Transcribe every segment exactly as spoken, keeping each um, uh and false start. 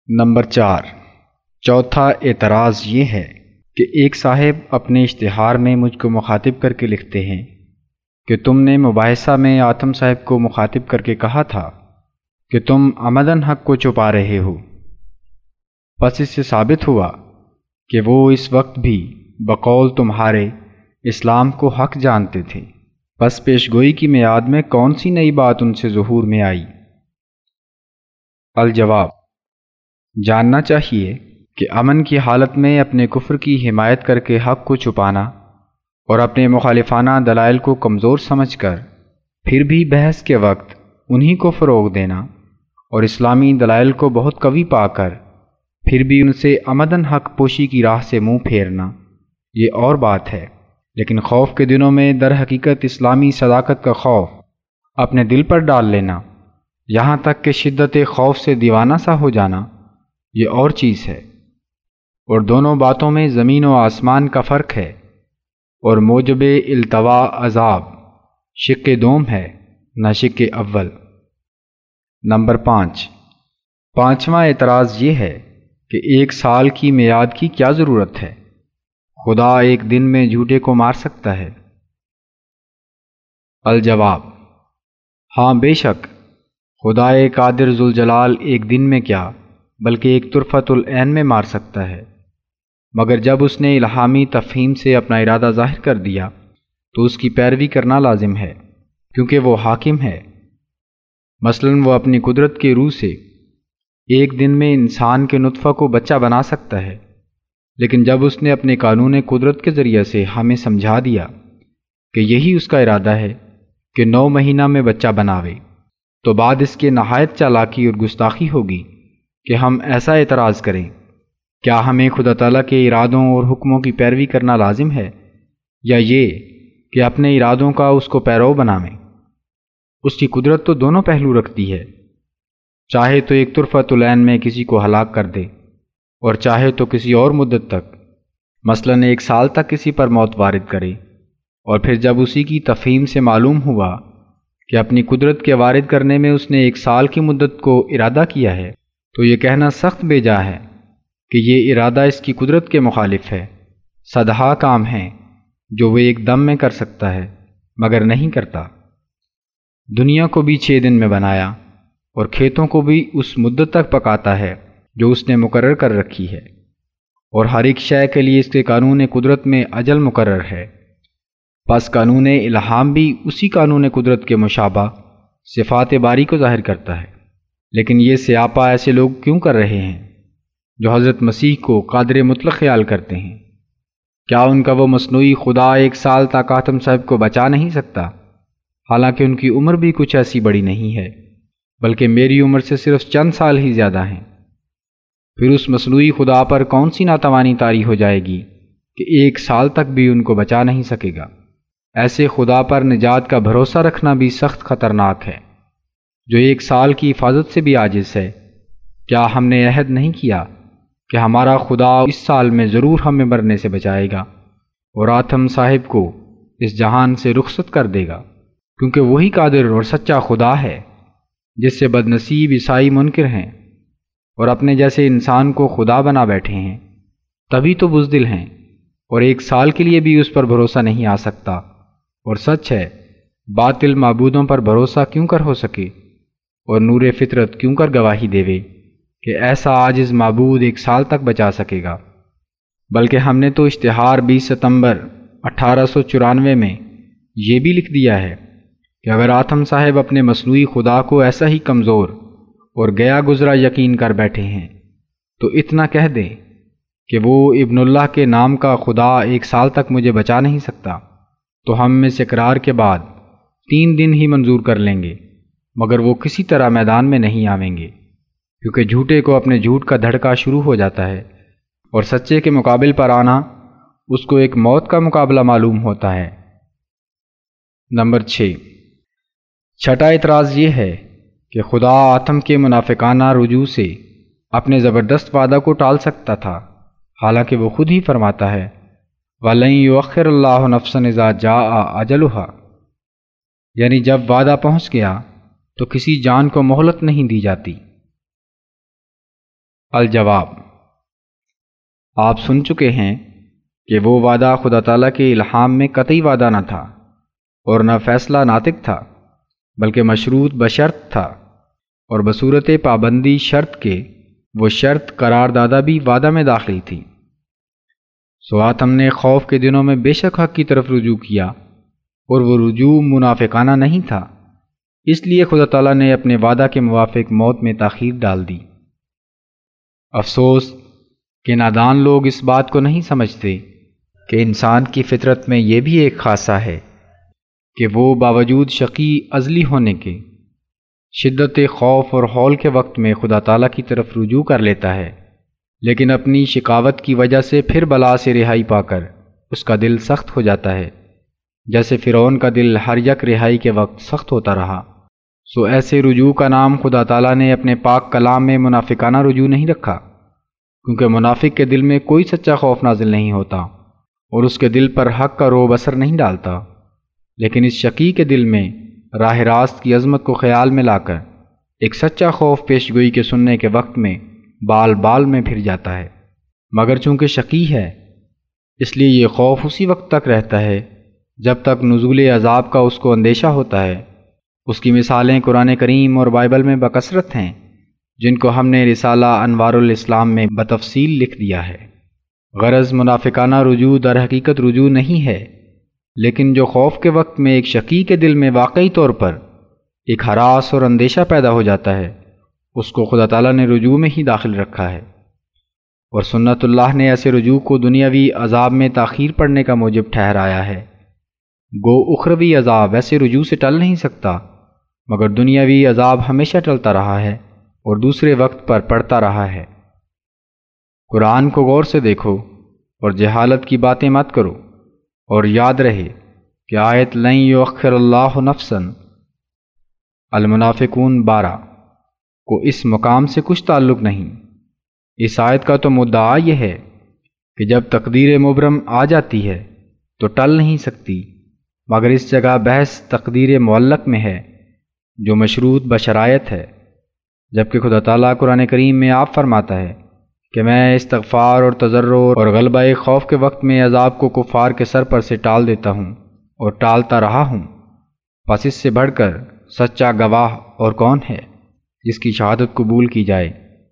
Number چار، چوتھا اعتراض یہ ہے کہ ایک صاحب اپنے اشتہار میں مجھ کو مخاطب کر کے لکھتے ہیں کہ تم نے مباحثہ میں آتم صاحب کو مخاطب کر کے کہا تھا کہ تم عمداً حق کو چھپا رہے ہو۔ پس اس سے ثابت ہوا کہ وہ اس وقت بھی بقول تمہارے اسلام کو حق جانتے تھے۔ پس پیش گوئی کی میعاد میں کون سی نئی بات ان سے ظہور میں آئی؟ الجواب، جاننا چاہیے کہ امن کی حالت میں اپنے کفر کی حمایت کر کے حق کو چھپانا اور اپنے مخالفانہ دلائل کو کمزور سمجھ کر پھر بھی بحث کے وقت انہی کو فروغ دینا اور اسلامی دلائل کو بہت قوی پا کر پھر بھی ان سے عمداً حق پوشی کی راہ سے منہ پھیرنا، یہ اور بات ہے۔ لیکن خوف کے دنوں میں در حقیقت اسلامی صداقت کا خوف اپنے دل پر ڈال لینا، یہاں تک کہ شدت خوف سے دیوانہ سا ہو جانا، یہ اور چیز ہے۔ اور دونوں باتوں میں زمین و آسمان کا فرق ہے، اور موجب التوا عذاب شق دوم ہے نہ شق اول۔ نمبر پانچ، پانچواں اعتراض یہ ہے کہ ایک سال کی میعاد کی کیا ضرورت ہے؟ خدا ایک دن میں جھوٹے کو مار سکتا ہے۔ الجواب، ہاں بے شک، خدائے قادر ذوالجلال ایک دن میں کیا بلکہ ایک طرفۃ العین میں مار سکتا ہے، مگر جب اس نے الہامی تفہیم سے اپنا ارادہ ظاہر کر دیا تو اس کی پیروی کرنا لازم ہے، کیونکہ وہ حاکم ہے۔ مثلاً وہ اپنی قدرت کے روح سے ایک دن میں انسان کے نطفہ کو بچہ بنا سکتا ہے، لیکن جب اس نے اپنے قانون قدرت کے ذریعے سے ہمیں سمجھا دیا کہ یہی اس کا ارادہ ہے کہ نو مہینہ میں بچہ بناوے، تو بعد اس کے نہایت چالاکی اور گستاخی ہوگی کہ ہم ایسا اعتراض کریں۔ کیا ہمیں خدا تعالیٰ کے ارادوں اور حکموں کی پیروی کرنا لازم ہے، یا یہ کہ اپنے ارادوں کا اس کو پیرو بناویں؟ اس کی قدرت تو دونوں پہلو رکھتی ہے، چاہے تو ایک طرفۃ العین میں کسی کو ہلاک کر دے، اور چاہے تو کسی اور مدت تک، مثلاً ایک سال تک کسی پر موت وارد کرے، اور پھر جب اسی کی تفہیم سے معلوم ہوا کہ اپنی قدرت کے وارد کرنے میں اس نے ایک سال کی مدت کو ارادہ کیا ہے، تو یہ کہنا سخت بے جا ہے کہ یہ ارادہ اس کی قدرت کے مخالف ہے۔ صدہا کام ہیں جو وہ ایک دم میں کر سکتا ہے مگر نہیں کرتا۔ دنیا کو بھی چھ دن میں بنایا، اور کھیتوں کو بھی اس مدت تک پکاتا ہے جو اس نے مقرر کر رکھی ہے، اور ہر ایک شے کے لیے اس کے قانون قدرت میں اجل مقرر ہے۔ پس قانون الہام بھی اسی قانون قدرت کے مشابہ صفات باری کو ظاہر کرتا ہے۔ لیکن یہ سیاپا ایسے لوگ کیوں کر رہے ہیں جو حضرت مسیح کو قادر مطلق خیال کرتے ہیں؟ کیا ان کا وہ مصنوعی خدا ایک سال تک آتم صاحب کو بچا نہیں سکتا، حالانکہ ان کی عمر بھی کچھ ایسی بڑی نہیں ہے، بلکہ میری عمر سے صرف چند سال ہی زیادہ ہیں؟ پھر اس مصنوعی خدا پر کون سی ناتوانی طاری ہو جائے گی کہ ایک سال تک بھی ان کو بچا نہیں سکے گا؟ ایسے خدا پر نجات کا بھروسہ رکھنا بھی سخت خطرناک ہے، جو ایک سال کی حفاظت سے بھی عاجز ہے۔ کیا ہم نے عہد نہیں کیا کہ ہمارا خدا اس سال میں ضرور ہمیں مرنے سے بچائے گا اور آتم صاحب کو اس جہان سے رخصت کر دے گا، کیونکہ وہی قادر اور سچا خدا ہے جس سے بدنصیب عیسائی منکر ہیں اور اپنے جیسے انسان کو خدا بنا بیٹھے ہیں، تبھی تو بزدل ہیں اور ایک سال کے لیے بھی اس پر بھروسہ نہیں آ سکتا۔ اور سچ ہے، باطل معبودوں پر بھروسہ کیوں کر ہو سکے اور نور فطرت کیوں کر گواہی دیوے کہ ایسا عاجز معبود ایک سال تک بچا سکے گا؟ بلکہ ہم نے تو اشتہار بیس ستمبر اٹھارہ سو چورانوے میں یہ بھی لکھ دیا ہے کہ اگر آتم صاحب اپنے مصنوعی خدا کو ایسا ہی کمزور اور گیا گزرا یقین کر بیٹھے ہیں تو اتنا کہہ دیں کہ وہ ابن اللہ کے نام کا خدا ایک سال تک مجھے بچا نہیں سکتا، تو ہم میں سے اقرار کے بعد تین دن ہی منظور کر لیں گے، مگر وہ کسی طرح میدان میں نہیں آویں گے، کیونکہ جھوٹے کو اپنے جھوٹ کا دھڑکا شروع ہو جاتا ہے اور سچے کے مقابل پر آنا اس کو ایک موت کا مقابلہ معلوم ہوتا ہے۔ نمبر چھ، چھٹا اعتراض یہ ہے کہ خدا آتم کے منافقانہ رجوع سے اپنے زبردست وعدہ کو ٹال سکتا تھا، حالانکہ وہ خود ہی فرماتا ہے وَلَن يُؤَخِّرَ اللَّهُ نَفْسًا إِذَا جَاءَ أَجَلُهَا، یعنی جب وعدہ پہنچ گیا تو کسی جان کو مہلت نہیں دی جاتی۔ الجواب، آپ سن چکے ہیں کہ وہ وعدہ خدا تعالیٰ کے الہام میں قطعی وعدہ نہ تھا اور نہ فیصلہ ناطق تھا، بلکہ مشروط بشرط تھا، اور بصورت پابندی شرط کے وہ شرط قرار دادہ بھی وعدہ میں داخل تھی۔ سوات ہم نے خوف کے دنوں میں بے شک حق کی طرف رجوع کیا، اور وہ رجوع منافقانہ نہیں تھا، اس لیے خدا تعالیٰ نے اپنے وعدہ کے موافق موت میں تاخیر ڈال دی۔ افسوس کہ نادان لوگ اس بات کو نہیں سمجھتے کہ انسان کی فطرت میں یہ بھی ایک خاصہ ہے کہ وہ باوجود شقی ازلی ہونے کے شدت خوف اور ہول کے وقت میں خدا تعالیٰ کی طرف رجوع کر لیتا ہے، لیکن اپنی شقاوت کی وجہ سے پھر بلا سے رہائی پا کر اس کا دل سخت ہو جاتا ہے، جیسے فرعون کا دل ہر یک رہائی کے وقت سخت ہوتا رہا۔ سو ایسے رجوع کا نام خدا تعالیٰ نے اپنے پاک کلام میں منافقانہ رجوع نہیں رکھا، کیونکہ منافق کے دل میں کوئی سچا خوف نازل نہیں ہوتا اور اس کے دل پر حق کا روب اثر نہیں ڈالتا، لیکن اس شقی کے دل میں راہ راست کی عظمت کو خیال میں لا کر ایک سچا خوف پیش گوئی کے سننے کے وقت میں بال بال میں پھر جاتا ہے، مگر چونکہ شقی ہے اس لیے یہ خوف اسی وقت تک رہتا ہے جب تک نزول عذاب کا اس کو اندیشہ ہوتا ہے۔ اس کی مثالیں قرآن کریم اور بائبل میں بکثرت ہیں، جن کو ہم نے رسالہ انوار الاسلام میں بتفصیل لکھ دیا ہے۔ غرض منافقانہ رجوع در حقیقت رجوع نہیں ہے، لیکن جو خوف کے وقت میں ایک شقی کے دل میں واقعی طور پر ایک ہراس اور اندیشہ پیدا ہو جاتا ہے، اس کو خدا تعالیٰ نے رجوع میں ہی داخل رکھا ہے، اور سنت اللہ نے ایسے رجوع کو دنیاوی عذاب میں تاخیر پڑنے کا موجب ٹھہرایا ہے۔ گو اخروی عذاب ایسے رجوع سے ٹل نہیں سکتا، مگر دنیاوی عذاب ہمیشہ ٹلتا رہا ہے اور دوسرے وقت پر پڑتا رہا ہے۔ قرآن کو غور سے دیکھو اور جہالت کی باتیں مت کرو، اور یاد رہے کہ آیت لن یؤخر اللہ نفسا المنافقون بارہ کو اس مقام سے کچھ تعلق نہیں۔ اس آیت کا تو مدعا یہ ہے کہ جب تقدیر مبرم آ جاتی ہے تو ٹل نہیں سکتی، مگر اس جگہ بحث تقدیر معلق میں ہے جو مشروط بشرائط ہے، جبکہ خدا تعالیٰ قرآن کریم میں آپ فرماتا ہے کہ میں استغفار اور تضرع اور غلبہ خوف کے وقت میں عذاب کو کفار کے سر پر سے ٹال دیتا ہوں اور ٹالتا رہا ہوں، پس اس سے بڑھ کر سچا گواہ اور کون ہے جس کی شہادت قبول کی جائے۔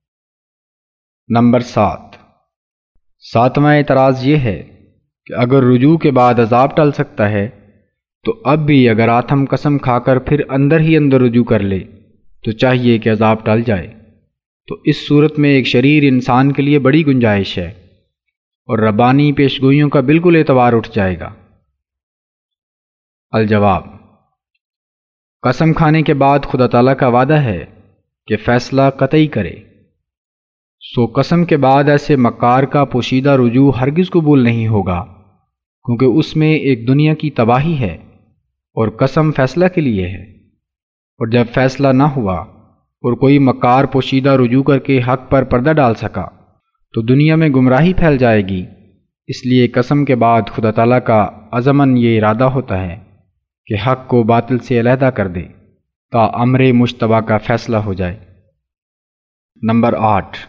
نمبر سات، ساتواں اعتراض یہ ہے کہ اگر رجوع کے بعد عذاب ٹل سکتا ہے تو اب بھی اگر آتھم قسم کھا کر پھر اندر ہی اندر رجوع کر لے تو چاہیے کہ عذاب ٹل جائے، تو اس صورت میں ایک شریر انسان کے لیے بڑی گنجائش ہے اور ربانی پیشگوئیوں کا بالکل اعتبار اٹھ جائے گا۔ الجواب، قسم کھانے کے بعد خدا تعالیٰ کا وعدہ ہے کہ فیصلہ قطعی کرے، سو قسم کے بعد ایسے مکار کا پوشیدہ رجوع ہرگز قبول نہیں ہوگا، کیونکہ اس میں ایک دنیا کی تباہی ہے اور قسم فیصلہ کے لیے ہے، اور جب فیصلہ نہ ہوا اور کوئی مکار پوشیدہ رجوع کر کے حق پر پردہ ڈال سکا تو دنیا میں گمراہی پھیل جائے گی۔ اس لیے قسم کے بعد خدا تعالیٰ کا عزماً یہ ارادہ ہوتا ہے کہ حق کو باطل سے علیحدہ کر دے تا امر مشتبہ کا فیصلہ ہو جائے۔ نمبر آٹھ،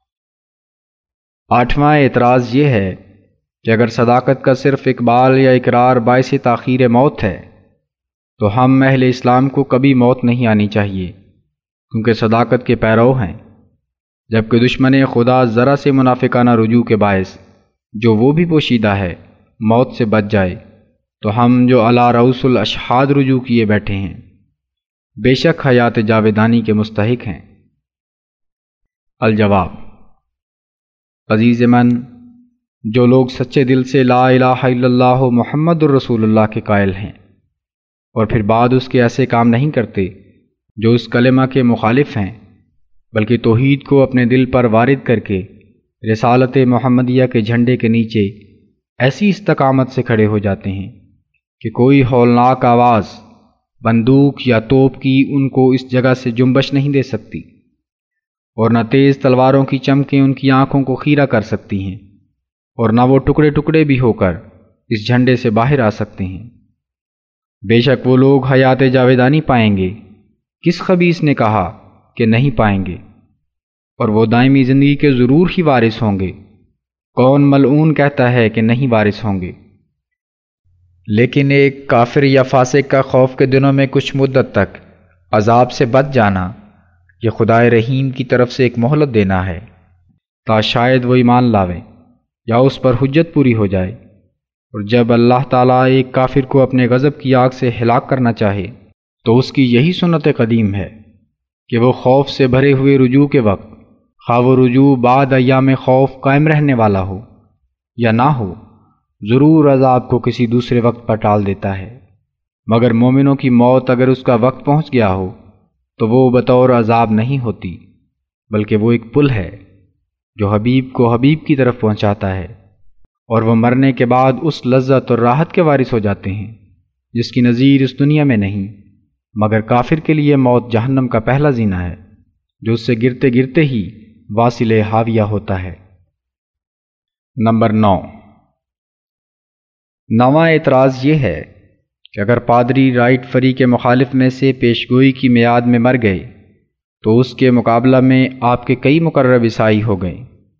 آٹھواں اعتراض یہ ہے کہ اگر صداقت کا صرف اقبال یا اقرار باعث تاخیر موت ہے تو ہم اہل اسلام کو کبھی موت نہیں آنی چاہیے، کیونکہ صداقت کے پیرو ہیں، جبکہ دشمن خدا ذرا سے منافقانہ رجوع کے باعث جو وہ بھی پوشیدہ ہے موت سے بچ جائے تو ہم جو علی رؤوس الاشہاد رجوع کیے بیٹھے ہیں بے شک حیات جاویدانی کے مستحق ہیں۔ الجواب، عزیز من، جو لوگ سچے دل سے لا الہ الا اللہ محمد الرسول اللہ کے قائل ہیں اور پھر بعد اس کے ایسے کام نہیں کرتے جو اس کلمہ کے مخالف ہیں، بلکہ توحید کو اپنے دل پر وارد کر کے رسالت محمدیہ کے جھنڈے کے نیچے ایسی استقامت سے کھڑے ہو جاتے ہیں کہ کوئی ہولناک آواز بندوق یا توپ کی ان کو اس جگہ سے جنبش نہیں دے سکتی، اور نہ تیز تلواروں کی چمکیں ان کی آنکھوں کو خیرہ کر سکتی ہیں، اور نہ وہ ٹکڑے ٹکڑے بھی ہو کر اس جھنڈے سے باہر آ سکتے ہیں۔ بے شک وہ لوگ حیات جاویدانی پائیں گے، کس خبیث نے کہا کہ نہیں پائیں گے؟ اور وہ دائمی زندگی کے ضرور ہی وارث ہوں گے۔ کون ملعون کہتا ہے کہ نہیں وارث ہوں گے؟ لیکن ایک کافر یا فاسق کا خوف کے دنوں میں کچھ مدت تک عذاب سے بچ جانا، یہ خدائے رحیم کی طرف سے ایک مہلت دینا ہے، تا شاید وہ ایمان لاویں یا اس پر حجت پوری ہو جائے۔ اور جب اللہ تعالیٰ ایک کافر کو اپنے غضب کی آگ سے ہلاک کرنا چاہے تو اس کی یہی سنت قدیم ہے کہ وہ خوف سے بھرے ہوئے رجوع کے وقت، خواہ وہ رجوع بعد ایام خوف قائم رہنے والا ہو یا نہ ہو، ضرور عذاب کو کسی دوسرے وقت پر ٹال دیتا ہے۔ مگر مومنوں کی موت اگر اس کا وقت پہنچ گیا ہو تو وہ بطور عذاب نہیں ہوتی، بلکہ وہ ایک پل ہے جو حبیب کو حبیب کی طرف پہنچاتا ہے، اور وہ مرنے کے بعد اس لذت اور راحت کے وارث ہو جاتے ہیں جس کی نظیر اس دنیا میں نہیں۔ مگر کافر کے لیے موت جہنم کا پہلا زینہ ہے جو اس سے گرتے گرتے ہی واصل حاویہ ہوتا ہے۔ نمبر نو، نواں اعتراض یہ ہے کہ اگر پادری رائٹ فری کے مخالف میں سے پیشگوئی کی میعاد میں مر گئے تو اس کے مقابلہ میں آپ کے کئی مقرر عیسائی ہو گئے۔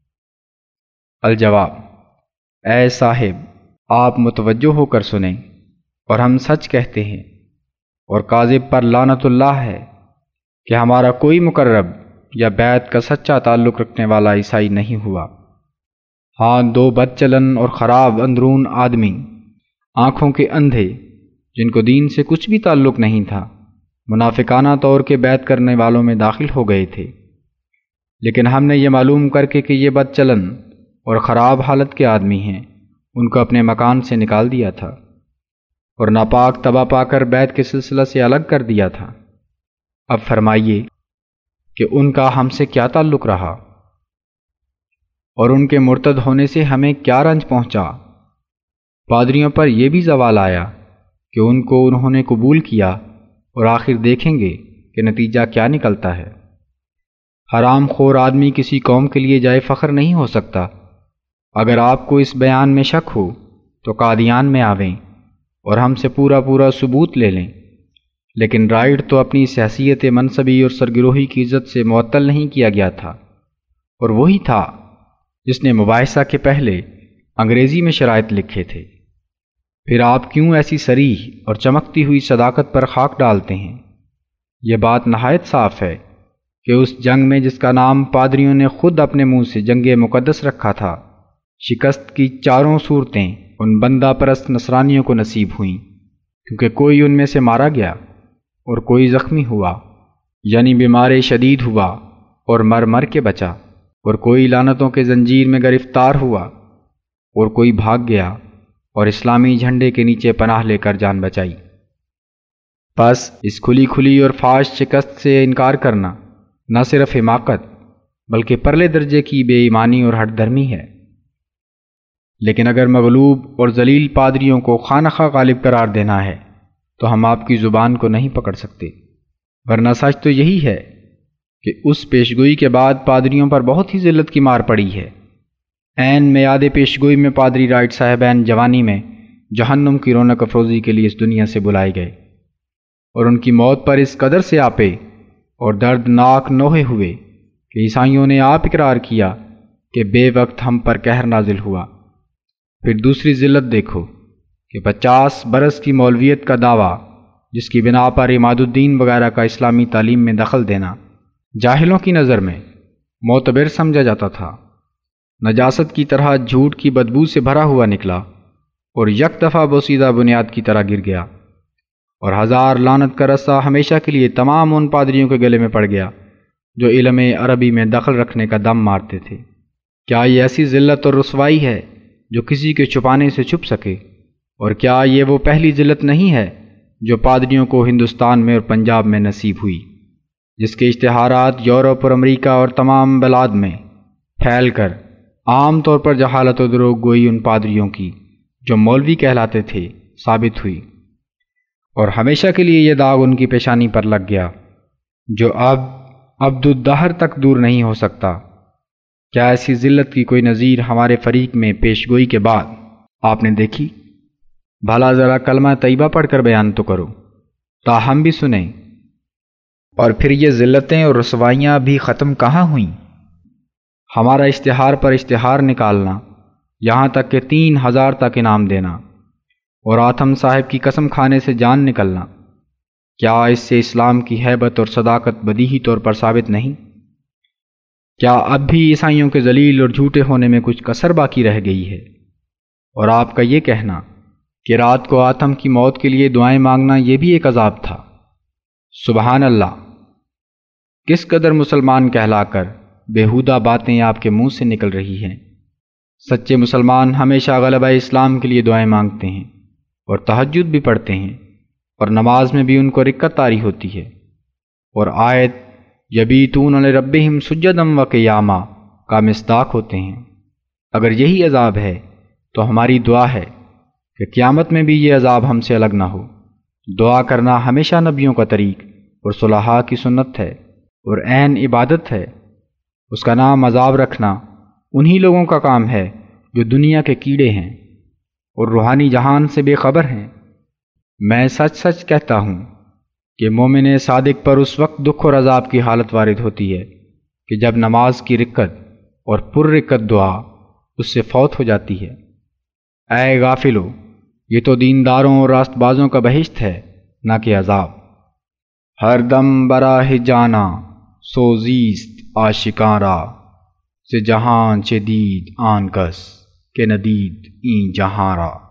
الجواب، اے صاحب، آپ متوجہ ہو کر سنیں، اور ہم سچ کہتے ہیں، اور کاذب پر لعنت اللہ ہے کہ ہمارا کوئی مقرب یا بیعت کا سچا تعلق رکھنے والا عیسائی نہیں ہوا۔ ہاں، دو بد چلن اور خراب اندرون آدمی، آنکھوں کے اندھے، جن کو دین سے کچھ بھی تعلق نہیں تھا، منافقانہ طور کے بیعت کرنے والوں میں داخل ہو گئے تھے، لیکن ہم نے یہ معلوم کر کے کہ یہ بد چلن اور خراب حالت کے آدمی ہیں، ان کو اپنے مکان سے نکال دیا تھا اور ناپاک تباہ پا کر بیعت کے سلسلہ سے الگ کر دیا تھا۔ اب فرمائیے کہ ان کا ہم سے کیا تعلق رہا، اور ان کے مرتد ہونے سے ہمیں کیا رنج پہنچا؟ پادریوں پر یہ بھی زوال آیا کہ ان کو انہوں نے قبول کیا، اور آخر دیکھیں گے کہ نتیجہ کیا نکلتا ہے۔ حرام خور آدمی کسی قوم کے لیے جائے فخر نہیں ہو سکتا۔ اگر آپ کو اس بیان میں شک ہو تو قادیان میں آویں اور ہم سے پورا پورا ثبوت لے لیں، لیکن رائٹ تو اپنی اس حیثیت منصبی اور سرگروہی کی عزت سے معطل نہیں کیا گیا تھا، اور وہی تھا جس نے مباحثہ کے پہلے انگریزی میں شرائط لکھے تھے۔ پھر آپ کیوں ایسی صریح اور چمکتی ہوئی صداقت پر خاک ڈالتے ہیں؟ یہ بات نہایت صاف ہے کہ اس جنگ میں جس کا نام پادریوں نے خود اپنے منہ سے جنگ مقدس رکھا تھا، شکست کی چاروں صورتیں ان بندہ پرست نصرانیوں کو نصیب ہوئیں، کیونکہ کوئی ان میں سے مارا گیا اور کوئی زخمی ہوا، یعنی بیمار شدید ہوا اور مر مر کے بچا، اور کوئی لعنتوں کے زنجیر میں گرفتار ہوا، اور کوئی بھاگ گیا اور اسلامی جھنڈے کے نیچے پناہ لے کر جان بچائی۔ بس اس کھلی کھلی اور فاش شکست سے انکار کرنا نہ صرف حماقت بلکہ پرلے درجے کی بے ایمانی اور ہٹ دھرمی ہے۔ لیکن اگر مغلوب اور ذلیل پادریوں کو خواہ نخواہ غالب قرار دینا ہے تو ہم آپ کی زبان کو نہیں پکڑ سکتے، ورنہ سچ تو یہی ہے کہ اس پیشگوئی کے بعد پادریوں پر بہت ہی ذلت کی مار پڑی ہے۔ عین میعاد پیشگوئی میں پادری رائٹ صاحبین جوانی میں جہنم کی رونق افروزی کے لیے اس دنیا سے بلائے گئے، اور ان کی موت پر اس قدر سے آپے اور دردناک نوحے ہوئے کہ عیسائیوں نے آپ اقرار کیا کہ بے وقت ہم پر قہر نازل ہوا۔ پھر دوسری ذلت دیکھو کہ پچاس برس کی مولویت کا دعویٰ، جس کی بنا پر عماد الدین وغیرہ کا اسلامی تعلیم میں دخل دینا جاہلوں کی نظر میں معتبر سمجھا جاتا تھا، نجاست کی طرح جھوٹ کی بدبو سے بھرا ہوا نکلا اور یک دفعہ بوسیدہ بنیاد کی طرح گر گیا، اور ہزار لعنت کا رسہ ہمیشہ کے لیے تمام ان پادریوں کے گلے میں پڑ گیا جو علم عربی میں دخل رکھنے کا دم مارتے تھے۔ کیا یہ ایسی ذلت اور رسوائی ہے جو کسی کے چھپانے سے چھپ سکے؟ اور کیا یہ وہ پہلی ذلت نہیں ہے جو پادریوں کو ہندوستان میں اور پنجاب میں نصیب ہوئی، جس کے اشتہارات یورپ اور امریکہ اور تمام بلاد میں پھیل کر عام طور پر جہالت و دروغ گوئی ان پادریوں کی جو مولوی کہلاتے تھے ثابت ہوئی، اور ہمیشہ کے لیے یہ داغ ان کی پیشانی پر لگ گیا جو اب عبد الدہر تک دور نہیں ہو سکتا؟ کیا ایسی ذلت کی کوئی نظیر ہمارے فریق میں پیشگوئی کے بعد آپ نے دیکھی؟ بھلا ذرا کلمہ طیبہ پڑھ کر بیان تو کرو تا ہم بھی سنیں۔ اور پھر یہ ذلتیں اور رسوائیاں بھی ختم کہاں ہوئیں؟ ہمارا اشتہار پر اشتہار نکالنا، یہاں تک کہ تین ہزار تک انعام دینا، اور آتم صاحب کی قسم کھانے سے جان نکلنا، کیا اس سے اسلام کی ہیبت اور صداقت بدیہی طور پر ثابت نہیں؟ کیا اب بھی عیسائیوں کے ذلیل اور جھوٹے ہونے میں کچھ کسر باقی رہ گئی ہے؟ اور آپ کا یہ کہنا کہ رات کو آتم کی موت کے لیے دعائیں مانگنا یہ بھی ایک عذاب تھا۔ سبحان اللہ! کس قدر مسلمان کہلا کر بیہودہ باتیں آپ کے منہ سے نکل رہی ہیں۔ سچے مسلمان ہمیشہ غلبہ اسلام کے لیے دعائیں مانگتے ہیں اور تہجد بھی پڑھتے ہیں، اور نماز میں بھی ان کو رکعت طاری ہوتی ہے، اور آیت یبیتون لربہم سجدا و قیاما کا مصداق ہوتے ہیں۔ اگر یہی عذاب ہے تو ہماری دعا ہے کہ قیامت میں بھی یہ عذاب ہم سے الگ نہ ہو۔ دعا کرنا ہمیشہ نبیوں کا طریق اور صلحاء کی سنت ہے اور عین عبادت ہے۔ اس کا نام عذاب رکھنا انہی لوگوں کا کام ہے جو دنیا کے کیڑے ہیں اور روحانی جہان سے بے خبر ہیں۔ میں سچ سچ کہتا ہوں کہ مومن صادق پر اس وقت دکھ اور عذاب کی حالت وارد ہوتی ہے کہ جب نماز کی رکعت اور پر رکعت دعا اس سے فوت ہو جاتی ہے۔ اے غافلو، یہ تو دینداروں اور راست بازوں کا بہشت ہے، نہ کہ عذاب۔ ہر دم براہ جانا سوزیست عاشقاں را، سے جہاں چے دید آن کس کہ ندید این جہاں را۔